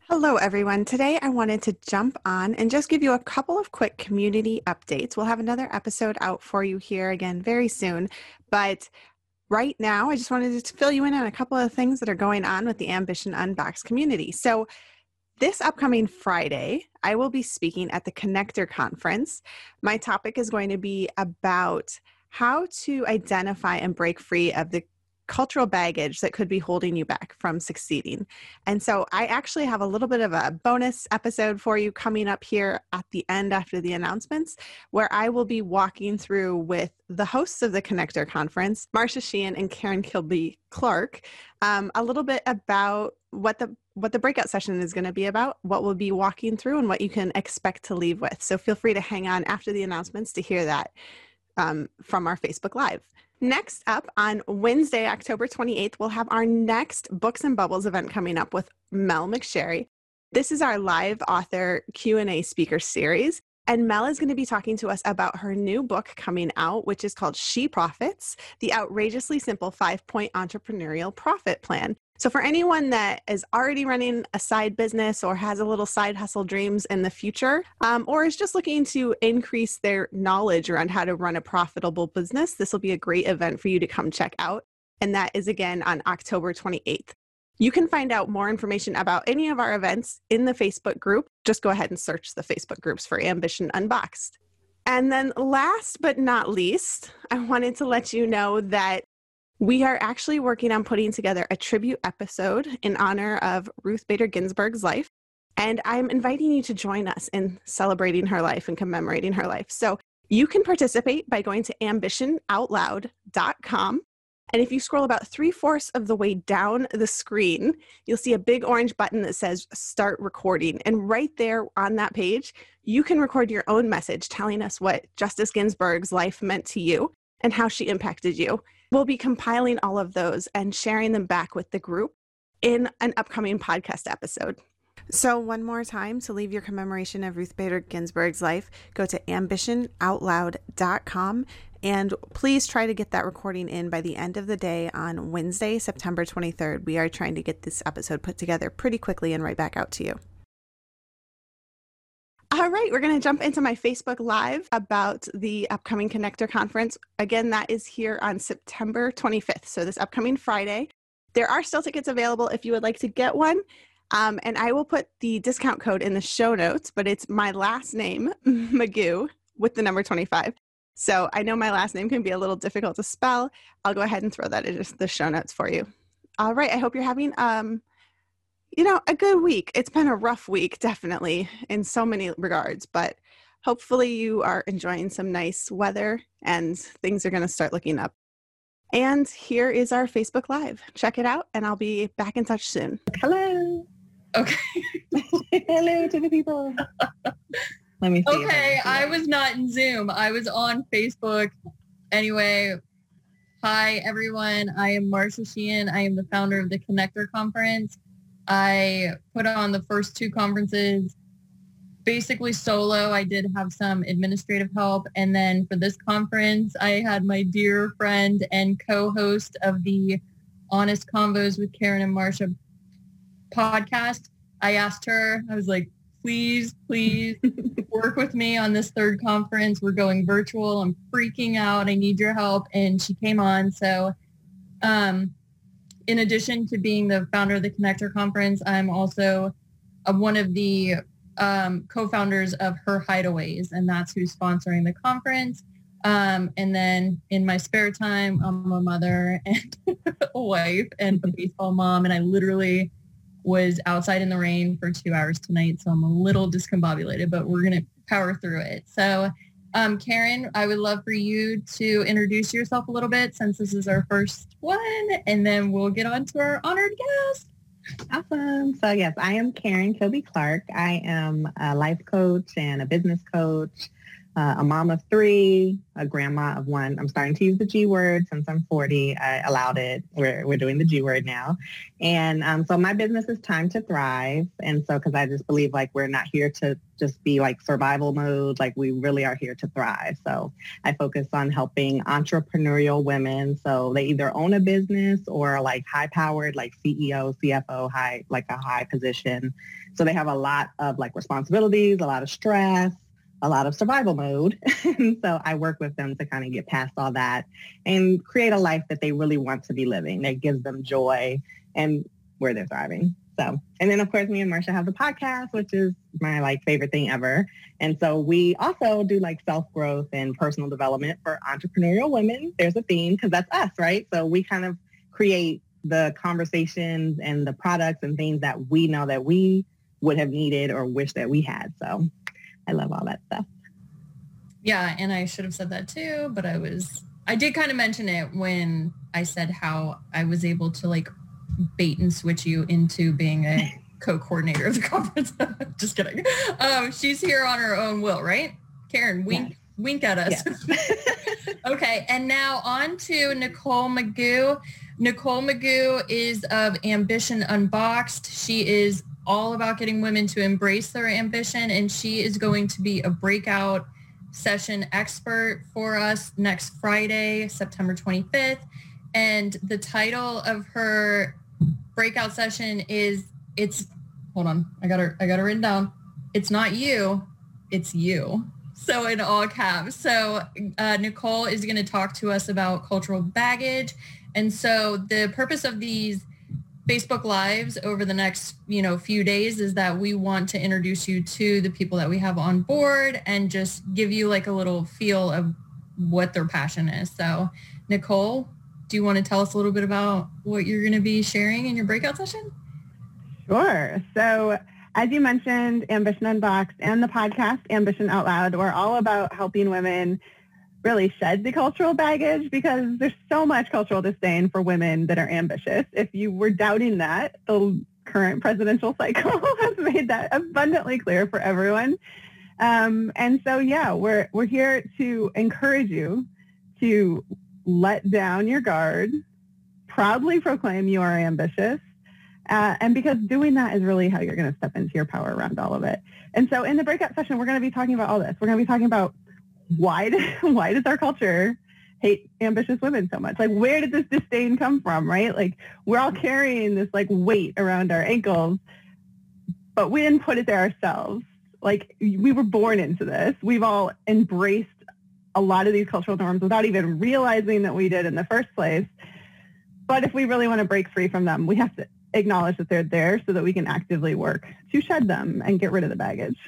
Hello, everyone. Today, I wanted to jump on and just give you a couple of quick community updates. We'll have another episode out for you here again very soon. But right now, I just wanted to fill you in on a couple of things that are going on with the Ambition Unboxed community. So this upcoming Friday, I will be speaking at the Connector Conference. My topic is going to be about how to identify and break free of the cultural baggage that could be holding you back from succeeding. And so I actually have a little bit of a bonus episode for you coming up here at the end after the announcements, where I will be walking through with the hosts of the Connector Conference, Marcia Sheehan and Karen Kilby Clark, a little bit about what the breakout session is going to be about, what we'll be walking through, and what you can expect to leave with. So feel free to hang on after the announcements to hear that from our Facebook Live. Next up on Wednesday, October 28th, we'll have our next Books and Bubbles event coming up with Mel McSherry. This is our live author Q&A speaker series. And Mel is going to be talking to us about her new book coming out, which is called She Profits, the outrageously simple 5-point entrepreneurial profit plan. So for anyone that is already running a side business or has a little side hustle dreams in the future, or is just looking to increase their knowledge around how to run a profitable business, this will be a great event for you to come check out. And that is again on October 28th. You can find out more information about any of our events in the Facebook group. Just go ahead and search the Facebook groups for Ambition Unboxed. And then last but not least, I wanted to let you know that we are actually working on putting together a tribute episode in honor of Ruth Bader Ginsburg's life. And I'm inviting you to join us in celebrating her life and commemorating her life. So you can participate by going to ambitionoutloud.com. And if you scroll about 3/4 of the way down the screen, you'll see a big orange button that says Start Recording. And right there on that page, you can record your own message telling us what Justice Ginsburg's life meant to you and how she impacted you. We'll be compiling all of those and sharing them back with the group in an upcoming podcast episode. So one more time, to leave your commemoration of Ruth Bader Ginsburg's life, go to ambitionoutloud.com and please try to get that recording in by the end of the day on Wednesday, September 23rd. We are trying to get this episode put together pretty quickly and right back out to you. All right, we're going to jump into my Facebook Live about the upcoming Connector Conference. Again, that is here on September 25th, so this upcoming Friday. There are still tickets available if you would like to get one, and I will put the discount code in the show notes, but it's my last name, Magoo, with the number 25. So I know my last name can be a little difficult to spell. I'll go ahead and throw that in the show notes for you. All right, I hope you're having a good week. It's been a rough week, definitely, in so many regards, but hopefully you are enjoying some nice weather and things are going to start looking up. And here is our Facebook Live. Check it out, and I'll be back in touch soon. Hello. Okay. Hello to the people. Let me see. Okay, I was not in Zoom. I was on Facebook. Anyway, hi, everyone. I am Marcia Sheehan. I am the founder of the Connector Conference. I put on the first 2 conferences basically solo. I did have some administrative help. And then for this conference, I had my dear friend and co-host of the Honest Convos with Karen and Marcia podcast. I asked her, I was like, please work with me on this 3rd conference. We're going virtual. I'm freaking out. I need your help. And she came on. So in addition to being the founder of the Connector Conference, I'm also one of the co-founders of Her Hideaways, and that's who's sponsoring the conference. And then in my spare time, I'm a mother and a wife and a baseball mom, and I literally was outside in the rain for 2 hours tonight, so I'm a little discombobulated, but we're going to power through it. So, Karen, I would love for you to introduce yourself a little bit since this is our first one, and then we'll get on to our honored guest. Awesome. So yes, I am Karen Kilby Clark. I am a life coach and a business coach. a mom of 3, a grandma of 1. I'm starting to use the G word since I'm 40. I allowed it. We're doing the G word now. And so my business is Time to Thrive. And so because I just believe like we're not here to just be like survival mode, like we really are here to thrive. So I focus on helping entrepreneurial women. So they either own a business or like high powered, like CEO, CFO, like a high position. So they have a lot of like responsibilities, a lot of stress, a lot of survival mode. And so I work with them to kind of get past all that and create a life that they really want to be living, that gives them joy and where they're thriving. So, and then of course, me and Marsha have the podcast, which is my like favorite thing ever. And so we also do like self-growth and personal development for entrepreneurial women. There's a theme because that's us, right? So we kind of create the conversations and the products and things that we know that we would have needed or wish that we had. So I love all that stuff. Yeah, and I should have said that too, but I did kind of mention it when I said how I was able to like bait and switch you into being a co-coordinator of the conference. Just kidding. She's here on her own will, right? Karen, wink at us. Yes. Okay, and now on to Nicole Magoo. Nicole Magoo is of Ambition Unboxed. She is all about getting women to embrace their ambition, and she is going to be a breakout session expert for us next Friday, September 25th. And the title of her breakout session is hold on, I got her written down. It's not you, it's you. So in all caps. So Nicole is going to talk to us about cultural baggage. And so the purpose of these Facebook Lives over the next, few days is that we want to introduce you to the people that we have on board and just give you like a little feel of what their passion is. So Nicole, do you want to tell us a little bit about what you're going to be sharing in your breakout session? Sure. So as you mentioned, Ambition Unboxed and the podcast Ambition Out Loud, we're all about helping women really shed the cultural baggage because there's so much cultural disdain for women that are ambitious. If you were doubting that, the current presidential cycle has made that abundantly clear for everyone. And so, yeah, we're here to encourage you to let down your guard, proudly proclaim you are ambitious, and because doing that is really how you're going to step into your power around all of it. And so in the breakout session, we're going to be talking about all this. We're going to be talking about why does our culture hate ambitious women so much? Like, where did this disdain come from, right? Like, we're all carrying this like weight around our ankles, but we didn't put it there ourselves. Like, we were born into this. We've all embraced a lot of these cultural norms without even realizing that we did in the first place. But if we really want to break free from them, we have to acknowledge that they're there so that we can actively work to shed them and get rid of the baggage.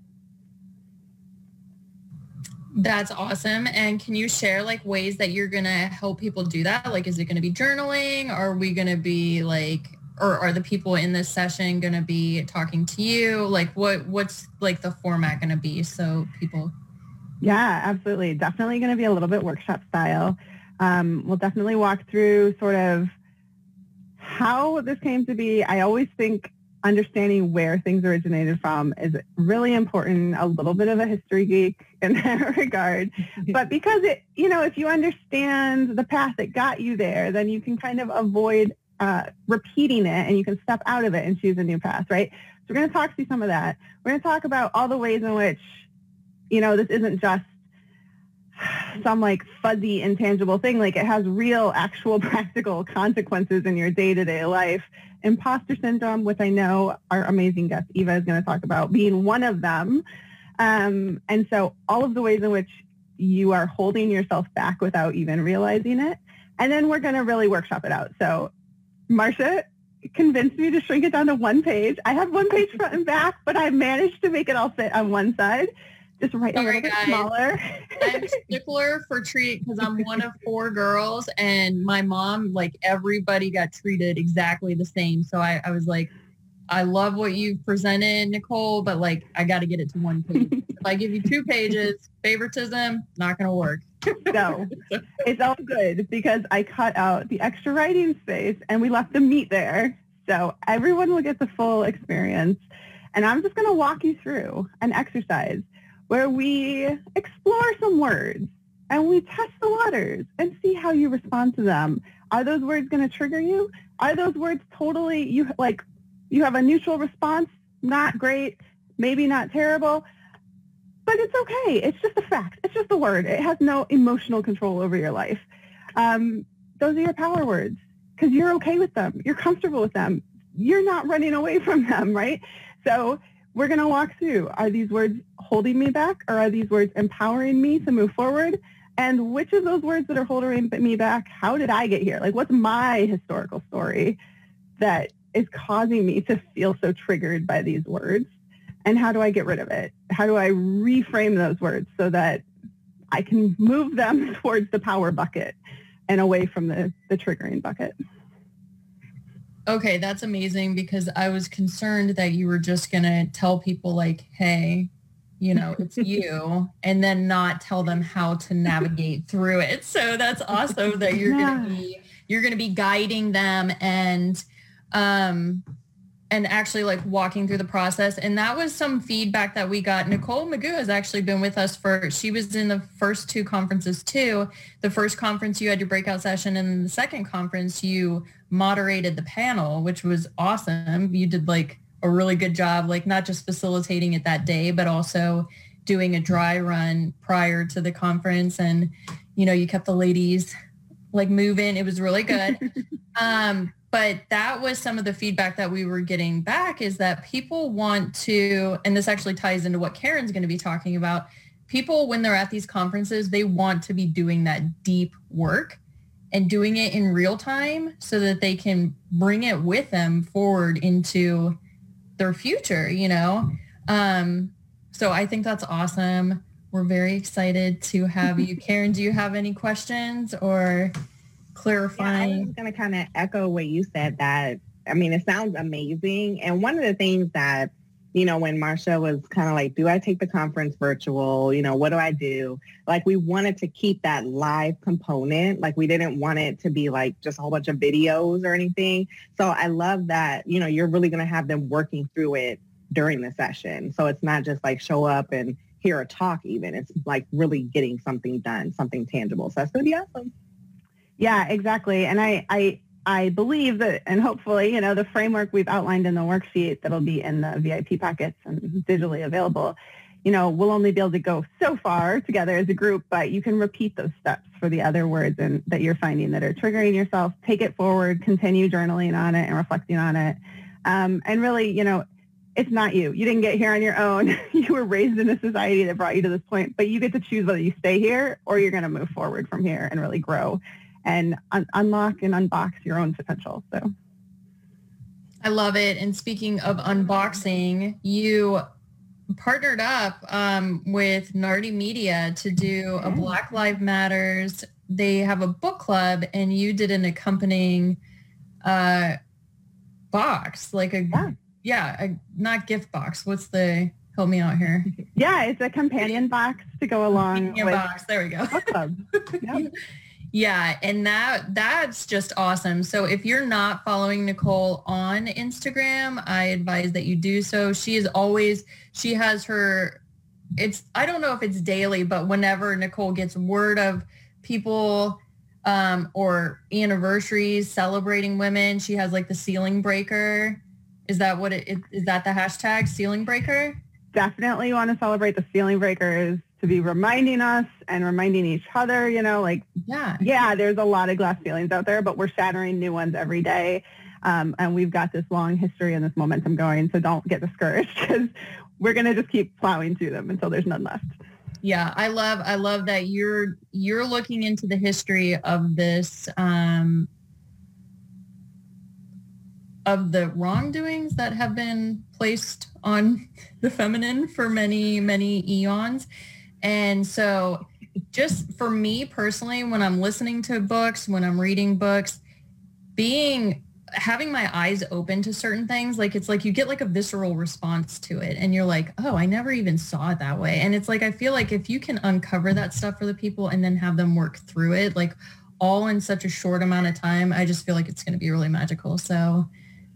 That's awesome. And can you share like ways that you're going to help people do that? Like, is it going to be journaling? Are we going to be like, or are the people in this session going to be talking to you? Like what's like the format going to be so people? Yeah, absolutely. Definitely going to be a little bit workshop style. We'll definitely walk through sort of how this came to be. I always think understanding where things originated from is really important, a little bit of a history geek in that regard. But because it, if you understand the path that got you there, then you can kind of avoid repeating it and you can step out of it and choose a new path, right? So we're going to talk through some of that. We're going to talk about all the ways in which, this isn't just some like fuzzy, intangible thing. Like, it has real, actual, practical consequences in your day-to-day life. Imposter syndrome, which I know our amazing guest Eva is going to talk about, being one of them. And so all of the ways in which you are holding yourself back without even realizing it. And then we're going to really workshop it out. So Marsha convinced me to shrink it down to one page. I have one page front and back, but I managed to make it all fit on one side. Just write a little bit smaller. I'm a stickler for treat because I'm one of 4 girls, and my mom, like, everybody got treated exactly the same. So I was like, I love what you presented, Nicole, but like, I got to get it to one page. If I give you 2 pages, favoritism, not going to work. No, it's all good because I cut out the extra writing space and we left the meat there. So everyone will get the full experience. And I'm just going to walk you through an exercise where we explore some words and we test the waters and see how you respond to them. Are those words going to trigger you? Are those words totally, you have a neutral response? Not great, maybe not terrible, but it's okay. It's just a fact. It's just a word. It has no emotional control over your life. Those are your power words because you're okay with them. You're comfortable with them. You're not running away from them, right? So we're going to walk through. Are these words holding me back, or are these words empowering me to move forward? And which of those words that are holding me back, how did I get here? Like, what's my historical story that is causing me to feel so triggered by these words? And how do I get rid of it? How do I reframe those words so that I can move them towards the power bucket and away from the triggering bucket? Okay, that's amazing, because I was concerned that you were just going to tell people like, hey, it's you, and then not tell them how to navigate through it. So that's awesome that you're going to be guiding them and actually like walking through the process. And that was some feedback that we got. Nicole Magoo has actually been with us she was in the first two conferences too. The first conference you had your breakout session, and then the second conference you moderated the panel, which was awesome. You did like a really good job, like not just facilitating it that day, but also doing a dry run prior to the conference. And, you kept the ladies like moving. It was really good. But that was some of the feedback that we were getting back, is that people want to, and this actually ties into what Karen's going to be talking about. People, when they're at these conferences, they want to be doing that deep work and doing it in real time so that they can bring it with them forward into their future, So I think that's awesome. We're very excited to have you. Karen, do you have any questions or clarifying? Yeah, I was going to kind of echo what you said, that, it sounds amazing. And one of the things that, when Marsha was kind of like, do I take the conference virtual? What do I do? Like, we wanted to keep that live component. Like, we didn't want it to be like just a whole bunch of videos or anything. So I love that, you're really going to have them working through it during the session. So it's not just like show up and hear a talk even. It's like really getting something done, something tangible. So that's going to be awesome. Yeah, exactly. And I believe that, and hopefully, the framework we've outlined in the worksheet that'll be in the VIP packets and digitally available, we'll only be able to go so far together as a group, but you can repeat those steps for the other words and that you're finding that are triggering yourself. Take it forward, continue journaling on it and reflecting on it. And really, it's not you. You didn't get here on your own. You were raised in a society that brought you to this point, but you get to choose whether you stay here or you're going to move forward from here and really grow and unlock and unbox your own potential. So I love it. And speaking of unboxing, you partnered up with Nardi Media to do a Black Lives Matters. They have a book club, and you did an accompanying box, like not gift box. Help me out here. Yeah, it's a companion box to go along with box. There we go. book club. Yep. Yeah, and that's just awesome. So if you're not following Nicole on Instagram, I advise that you do so. She has her, I don't know if it's daily, but whenever Nicole gets word of people or anniversaries celebrating women, she has like the ceiling breaker. Is that is that the hashtag, ceiling breaker? Definitely want to celebrate the ceiling breakers, to be reminding us and reminding each other, there's a lot of glass ceilings out there, but we're shattering new ones every day. And we've got this long history and this momentum going. So don't get discouraged, because we're going to just keep plowing through them until there's none left. Yeah, I love that you're looking into the history of this, of the wrongdoings that have been placed on the feminine for many, many eons. And so just for me personally, when I'm listening to books, when I'm reading books, having my eyes open to certain things, like it's like you get like a visceral response to it, and you're like, oh, I never even saw it that way. And it's like, I feel like if you can uncover that stuff for the people and then have them work through it, like all in such a short amount of time, I just feel like it's going to be really magical. So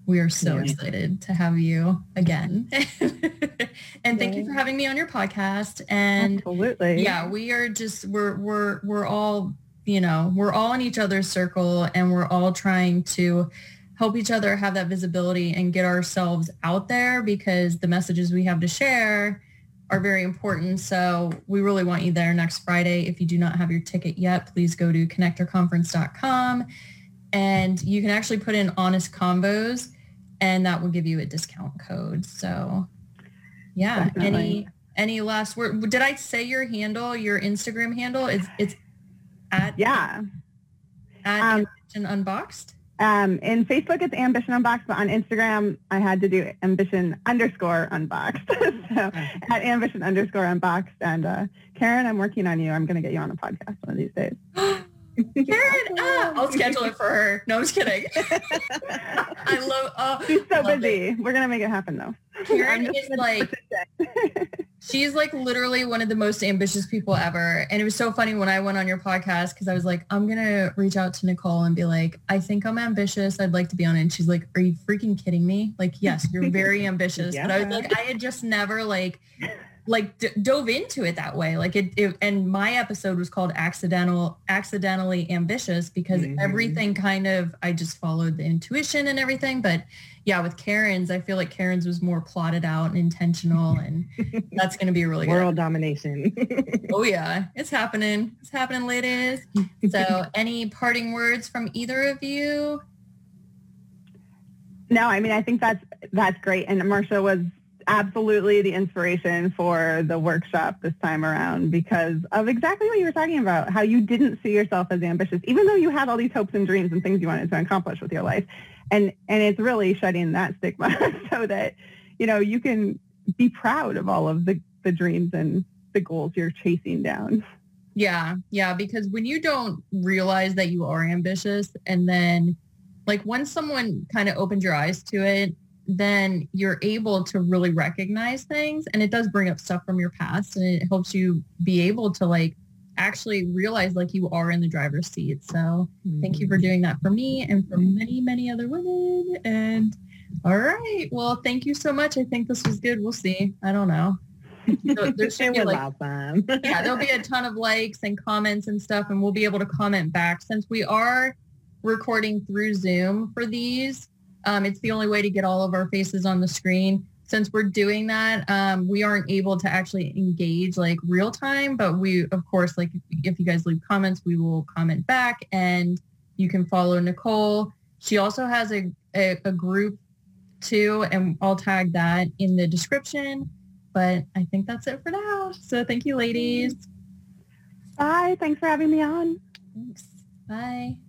we are so excited to have you again. And thank you for having me on your podcast. And absolutely. Yeah, we are just, we're all, we're all in each other's circle, and we're all trying to help each other have that visibility and get ourselves out there, because the messages we have to share are very important. So we really want you there next Friday. If you do not have your ticket yet, please go to connectorconference.com, and you can actually put in Honest Convos, and that will give you a discount code. So yeah, Definitely. any last word? Did I say your handle, your Instagram handle? It's at Ambition Unboxed. In Facebook, it's Ambition Unboxed, but on Instagram, I had to do Ambition_Unboxed. So at Ambition_Unboxed. And Karen, I'm working on you. I'm going to get you on a podcast one of these days. Karen, I'll schedule it for her. No, I'm just kidding. I love. She's so busy. We're going to make it happen, though. Karen is like, she's like literally one of the most ambitious people ever. And it was so funny when I went on your podcast, because I was like, I'm going to reach out to Nicole and be like, I think I'm ambitious. I'd like to be on it. And she's like, are you freaking kidding me? Like, yes, you're very ambitious. But I was like, I had just never dove into it that way. Like it and my episode was called Accidentally Ambitious, because everything kind of, I just followed the intuition and everything. But yeah, with Karen's, I feel like Karen's was more plotted out and intentional, and that's going to be really world domination. Oh yeah, it's happening. It's happening, ladies. So any parting words from either of you? No, I mean, I think that's great. And Marsha was absolutely the inspiration for the workshop this time around, because of exactly what you were talking about, how you didn't see yourself as ambitious, even though you had all these hopes and dreams and things you wanted to accomplish with your life. And it's really shedding that stigma so that, you can be proud of all of the dreams and the goals you're chasing down. Yeah. Yeah. Because when you don't realize that you are ambitious, and then like once someone kind of opens your eyes to it, then you're able to really recognize things, and it does bring up stuff from your past, and it helps you be able to like actually realize like you are in the driver's seat. So thank you for doing that for me and for many, many other women. And all right. Well, thank you so much. I think this was good. We'll see. I don't know. So there should be awesome. Yeah, there'll be a ton of likes and comments and stuff, and we'll be able to comment back. Since we are recording through Zoom for these, it's the only way to get all of our faces on the screen. Since we're doing that, we aren't able to actually engage like real time, but we, of course, like if you guys leave comments, we will comment back, and you can follow Nicole. She also has a group too, and I'll tag that in the description. But I think that's it for now. So thank you, ladies. Bye. Thanks for having me on. Thanks. Bye.